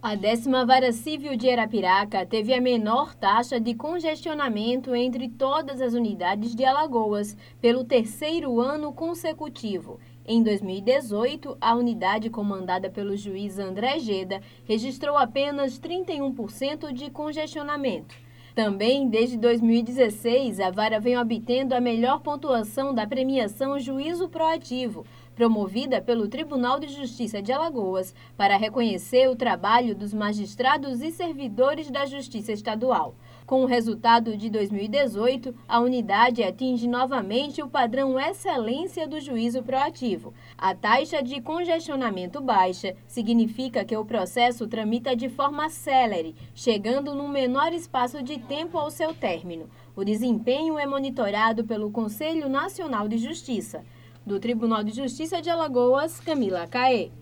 A 10ª Vara Civil de Arapiraca teve a menor taxa de congestionamento entre todas as unidades de Alagoas, pelo terceiro ano consecutivo. Em 2018, a unidade comandada pelo juiz André Geda registrou apenas 31% de congestionamento. Também, desde 2016, a Vara vem obtendo a melhor pontuação da premiação Juízo Proativo, promovida pelo Tribunal de Justiça de Alagoas, para reconhecer o trabalho dos magistrados e servidores da Justiça Estadual. Com o resultado de 2018, a unidade atinge novamente o padrão Excelência do Juízo Proativo. A taxa de congestionamento baixa significa que o processo tramita de forma célere, chegando num menor espaço de tempo ao seu término. O desempenho é monitorado pelo Conselho Nacional de Justiça. Do Tribunal de Justiça de Alagoas, Camila Caê.